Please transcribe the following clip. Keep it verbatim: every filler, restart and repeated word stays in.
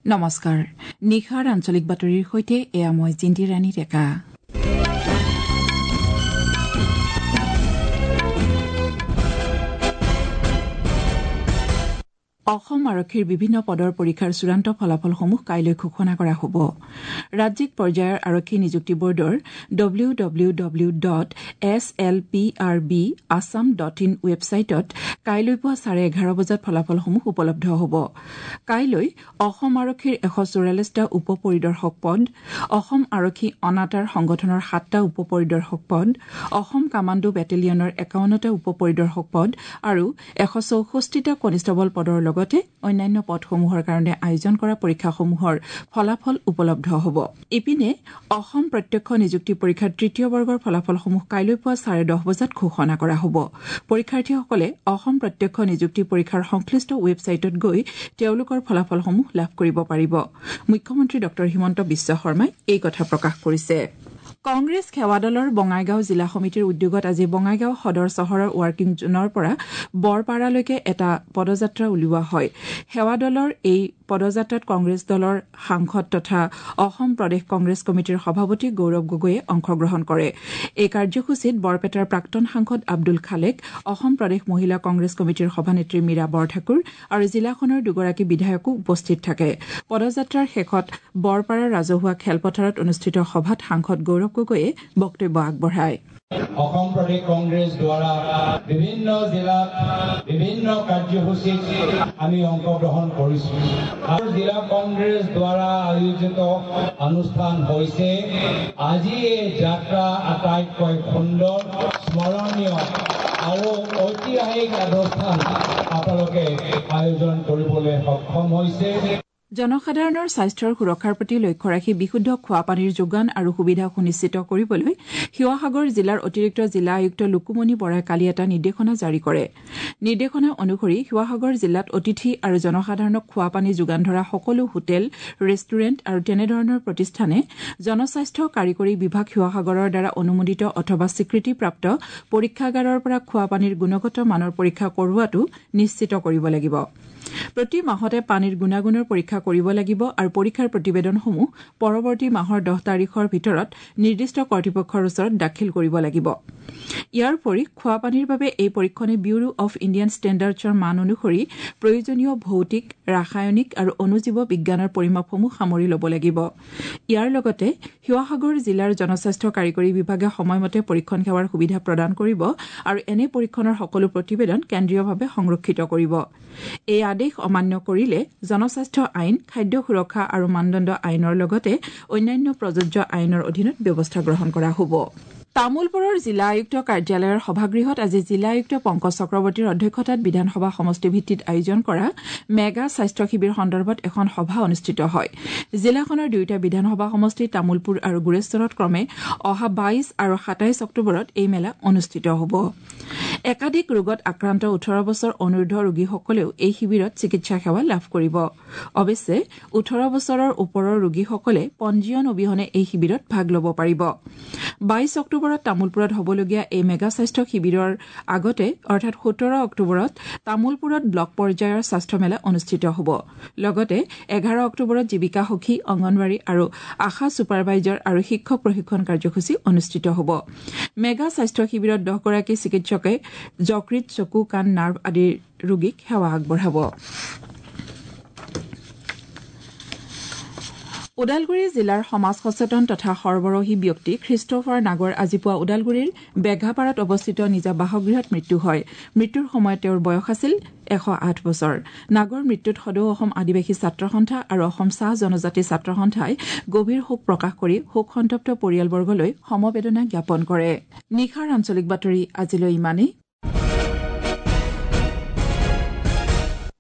নমস্কাৰ নিখাৰ আঞ্চলিক বাতৰিৰ সৈতে এয়া মই জিন্দি ৰাণী ডেকা অসম আৰক্ষীৰ বিভিন্ন পদৰ পৰীক্ষাৰ চূড়ান্ত ফলাফলসমূহ কাইলৈ ঘোষণা কৰা হ'ব ৰাজ্যিক পৰ্যায়ৰ আৰক্ষী নিযুক্তি বৰ্ডৰ W W W dot S L P R B Assam dot in ৱেবছাইটত কাইলৈ পুৱা চাৰে এঘাৰ বজাত ফলাফলসমূহ উপলব্ধ হ'ব কাইলৈ অসম আৰক্ষীৰ এশ চৌৰাল্লিছটা উপ পৰিদৰ্শক পদ অসম আৰক্ষী অনাতাঁৰ সংগঠনৰ সাতটা উপ পৰিদৰ্শক পদ অসম কামাণ্ডো বেটেলিয়নৰ একাৱন্নটা উপ পৰিদৰ্শক পদ আৰু এশ চৌষষ্ঠিটা কনিষ্টবল পদৰ লগতে অন্যান্য পদসমূহৰ কাৰণে আয়োজন কৰা পৰীক্ষাসমূহৰ ফলাফল উপলব্ধ হ'ব ইপিনে অসম প্ৰত্যক্ষ নিযুক্তি পৰীক্ষাৰ তৃতীয় বৰ্গৰ ফলাফলসমূহ কাইলৈ পুৱা চাৰে দহ বজাত ঘোষণা কৰা হ'ব পৰীক্ষাৰ্থীসকলে অসম প্ৰত্যক্ষ নিযুক্তি পৰীক্ষাৰ সংশ্লিষ্ট ৱেবছাইটত গৈ তেওঁলোকৰ ফলাফলসমূহ লাভ কৰিব পাৰিব মুখ্যমন্ত্ৰী ড হিমন্ত বিশ্ব শৰ্মাই এই কথা প্ৰকাশ কৰিছে কংগ্ৰেছ সেৱা দলৰ বঙাইগাঁও জিলা সমিতিৰ উদ্যোগত আজি বঙাইগাঁও সদৰ চহৰৰ ৱাৰ্কিং জোনৰ পৰা বৰপাৰালৈকে এটা পদযাত্ৰা উলিওৱা হয় সেৱা দলৰ এই পদযাত্ৰাত কংগ্ৰেছ দলৰ সাংসদ তথা অসম প্ৰদেশ কংগ্ৰেছ কমিটিৰ সভাপতি গৌৰৱ গগৈয়ে অংশগ্ৰহণ কৰে এই কাৰ্যসূচীত বৰপেটাৰ প্ৰাক্তন সাংসদ আব্দুল খালেক অসম প্ৰদেশ মহিলা কংগ্ৰেছ কমিটিৰ সভানেত্ৰী মীৰা বৰঠাকুৰ আৰু জিলাখনৰ দুগৰাকী বিধায়কো উপস্থিত থাকে পদযাত্ৰাৰ শেষত বৰপাৰাৰ ৰাজহুৱা খেলপথাৰত অনুষ্ঠিত সভাত সাংসদ গৌৰৱ গগৈয়ে বক্তব্য আগবঢ়ায় অসম প্ৰদেশ কংগ্ৰেছ দ্বাৰা বিভিন্ন জিলাত বিভিন্ন কাৰ্যসূচীত আমি অংশগ্ৰহণ কৰিছোঁ আৰু জিলা কংগ্ৰেছ দ্বাৰা আয়োজিত অনুষ্ঠান হৈছে আজি এই যাত্ৰা আটাইতকৈ সুন্দৰ স্মৰণীয় আৰু ঐতিহাসিক অনুষ্ঠান আপোনালোকে আয়োজন কৰিবলৈ সক্ষম হৈছে জনসাধাৰণৰ স্বাস্থ্যৰ সুৰক্ষাৰ প্ৰতি লক্ষ্য ৰাখি বিশুদ্ধ খোৱা পানীৰ যোগান আৰু সুবিধা সুনিশ্চিত কৰিবলৈ শিৱসাগৰ জিলাৰ অতিৰিক্ত জিলা আয়ুক্ত লুকুমণি বৰাই কালি এটা নিৰ্দেশনা জাৰি কৰে নিৰ্দেশনা অনুসৰি শিৱসাগৰ জিলাত অতিথি আৰু জনসাধাৰণক খোৱা পানী যোগান ধৰা সকলো হোটেল ৰেষ্টুৰেণ্ট আৰু তেনেধৰণৰ প্ৰতিষ্ঠানে জনস্বাস্থ্য কাৰিকৰী বিভাগ শিৱসাগৰৰ দ্বাৰা অনুমোদিত অথবা স্বীকৃতিপ্ৰাপ্ত পৰীক্ষাগাৰৰ পৰা খোৱা পানীৰ গুণগত মানৰ পৰীক্ষা কৰোৱাটো নিশ্চিত কৰিব লাগিব প্ৰতি মাহতে পানীৰ গুণাগুণৰ পৰীক্ষা কৰিব লাগিব আৰু পৰীক্ষাৰ প্ৰতিবেদনসমূহ পৰৱৰ্তী মাহৰ দহ তাৰিখৰ ভিতৰত নিৰ্দিষ্ট কৰ্তৃপক্ষৰ ওচৰত দাখিল কৰিব লাগিব ইয়াৰ উপৰি খোৱা পানীৰ বাবে এই পৰীক্ষণে ব্যুৰো অৱ ইণ্ডিয়ান ষ্টেণ্ডাৰ্ডছৰ মান অনুসৰি প্ৰয়োজনীয় ভৌতিক ৰাসায়নিক আৰু অণুজীৱ বিজ্ঞানৰ পৰিমাপসমূহ সামৰি ল'ব লাগিব ইয়াৰ লগতে শিৱসাগৰ জিলাৰ জনস্বাস্থ্য কাৰিকৰী বিভাগে সময়মতে পৰীক্ষণ সেৱাৰ সুবিধা প্ৰদান কৰিব আৰু এনে পৰীক্ষণৰ সকলো প্ৰতিবেদন কেন্দ্ৰীয়ভাৱে সংৰক্ষিত কৰিব এই আদেশ অমান্য কৰিলে জনস্বাস্থ্য আইন খাদ্য সুৰক্ষা আৰু মানদণ্ড আইনৰ লগতে অন্যান্য প্ৰযোজ্য আইনৰ অধীনত ব্যৱস্থা গ্ৰহণ কৰা হ'ব তামুলপুৰৰ জিলা আয়ুক্ত কাৰ্যালয়ৰ সভাগৃহত আজি জিলা আয়ুক্ত পংকজ চক্ৰৱৰ্তীৰ অধ্যক্ষতাত বিধানসভা সমষ্টি ভিত্তিত আয়োজন কৰা মেগা স্বাস্থ্য শিবিৰ সন্দৰ্ভত এখন সভা অনুষ্ঠিত হয় জিলাখনৰ দুয়োটা বিধানসভা সমষ্টি তামুলপুৰ আৰু গুৰেশ্বৰত ক্ৰমে অহা বাইছ আৰু সাতাইছ অক্টোবৰত এই মেলা অনুষ্ঠিত হ'ব একাধিক ৰোগত আক্ৰান্ত ওঠৰ বছৰ অনুৰ্ধ ৰোগীসকলেও এই শিবিৰত চিকিৎসা সেৱা লাভ কৰিব অৱশ্যে ওঠৰ বছৰৰ ওপৰৰ ৰোগীসকলে পঞ্জীয়ন অবিহনে এই শিবিৰত ভাগ ল'ব পাৰিব বাইছ অক্টোবৰত তামুলপুৰত হ'বলগীয়া এই মেগা স্বাস্থ্য শিবিৰৰ আগতে অৰ্থাৎ সোতৰ অক্টোবৰত তামুলপুৰত ব্লক পৰ্যায়ৰ স্বাস্থ্য মেলা অনুষ্ঠিত হ'ব লগতে এঘাৰ অক্টোবৰত জীৱিকা সখী অংগনৱাড়ী আৰু আশা ছুপাৰভাইজাৰ আৰু শিক্ষক প্ৰশিক্ষণ কাৰ্যসূচী অনুষ্ঠিত হ'ব মেগা স্বাস্থ্য শিবিৰত দহগৰাকী চিকিৎসকে যকৃত চকু কাণ নাৰ্ভ আদিৰ ৰোগীক সেৱা আগবঢ়াব ওদালগুৰি জিলাৰ সমাজ সচেতন তথা সৰ্বৰহী ব্যক্তি খ্ৰীষ্টফাৰ নাগৰ আজি পুৱা ওদালগুৰিৰ বেঘাপাৰাত অৱস্থিত নিজা বাসগৃহত মৃত্যু হয় মৃত্যুৰ সময়ত তেওঁৰ বয়স আছিল এশ আঠ বছৰ নাগৰ মৃত্যুত সদৌ অসম আদিবাসী ছাত্ৰ সন্থা আৰু অসম চাহ জনজাতি ছাত্ৰ সন্থাই গভীৰ শোক প্ৰকাশ কৰি শোকসন্তপ্ত পৰিয়ালবৰ্গলৈ সমবেদনা জ্ঞাপন কৰে নিশাৰ আঞ্চলিক বাতৰি আজিলৈ ইমানেই